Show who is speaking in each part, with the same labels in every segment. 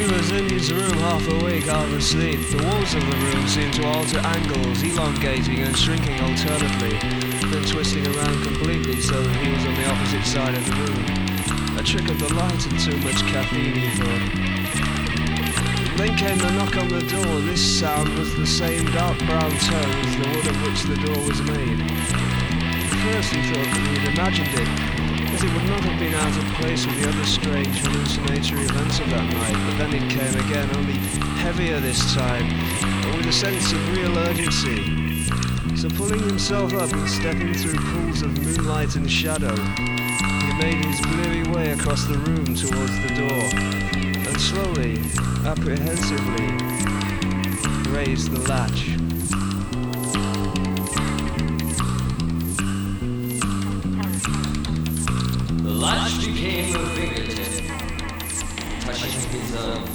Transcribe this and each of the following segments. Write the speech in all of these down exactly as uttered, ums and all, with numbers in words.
Speaker 1: He was in his room half awake, half asleep. The walls of the room seemed to alter angles, elongating and shrinking alternately, then twisting around completely so that he was on the opposite side of the room. A trick of the light and too much caffeine, he thought. Then came the knock on the door. This sound was the same dark brown tone as the wood of which the door was made. At first he thought that he had imagined it, as it would not have been out of place with the other strange hallucinatory events of that night, but then it came again, only heavier this time, but with a sense of real urgency. So pulling himself up and stepping through pools of moonlight and shadow, he made his bleary way across the room towards the door, and slowly, apprehensively, raised the latch.
Speaker 2: The latch became a fingertip, touching his own.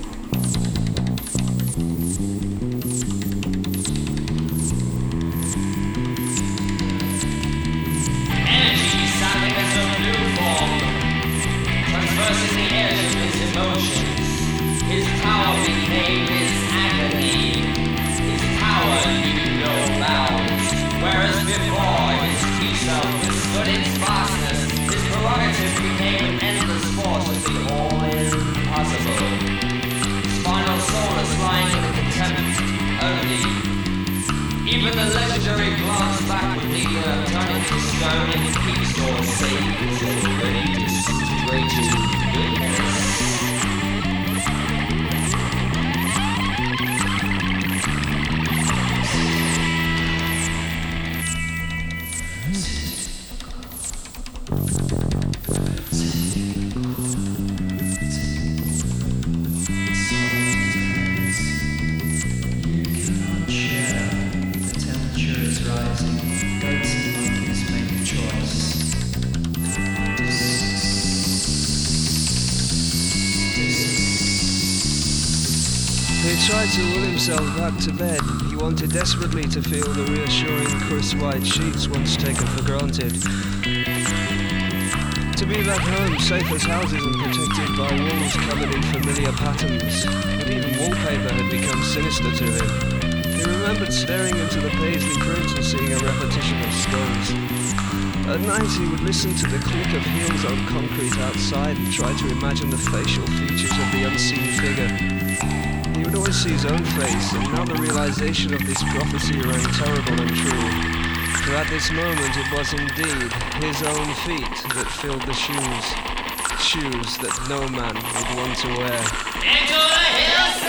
Speaker 2: Energy sounding as a new form, traversing the edge of his emotions. His power became his agony. His power knew no bounds. Whereas before his free self withstood its vastness, his prerogative became an endless force of the all impossible. His final solace lying in the contempt only. Even the legendary glance back would neither turn into stone in peace or save his already disintegrated goodness.
Speaker 1: He tried to will himself back to bed. He wanted desperately to feel the reassuring crisp white sheets once taken for granted. To be back home, safe as houses and protected by walls covered in familiar patterns. But even wallpaper had become sinister to him. He remembered staring into the paisley print and seeing a repetition of skulls. At night he would listen to the click of heels on concrete outside and try to imagine the facial features of the unseen figure. He would always see his own face, and now the realization of this prophecy rang terrible and true. For at this moment it was indeed his own feet that filled the shoes. Shoes that no man would want to wear.
Speaker 2: Into the hills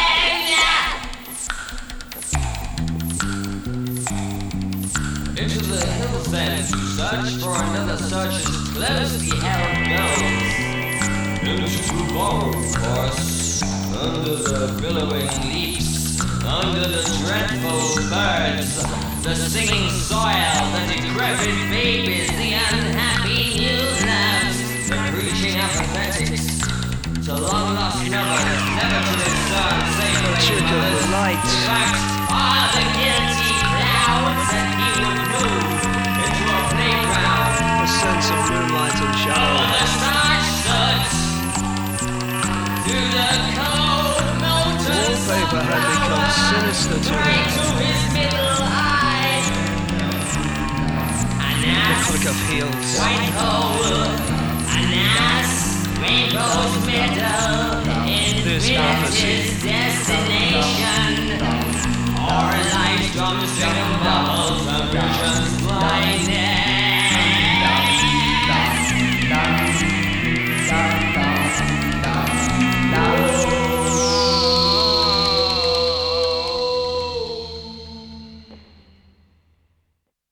Speaker 2: then! Into the hills then, to search for another search as close the arrow goes. Into the ball, of course. Under the billowing leaves, under the dreadful birds, the singing soil, the decrepit babies, the unhappy new loves, the preaching apathetics, to long lost lovers, never to discern sacred
Speaker 1: Trick of the light.
Speaker 2: facts are the guilty clouds that he would move into a playground.
Speaker 1: A sense of moonlight and shadow.
Speaker 2: Oh, the starch suds through the cold.
Speaker 1: Wallpaper had become sinister to
Speaker 2: Right
Speaker 1: him.
Speaker 2: to his middle eye. An
Speaker 1: The
Speaker 2: ass,
Speaker 1: click of heels.
Speaker 2: white hole. An ass, rainbow's middle. In
Speaker 1: This prophecy.
Speaker 2: his destination. Or life's drum string bubbles of visions blinded.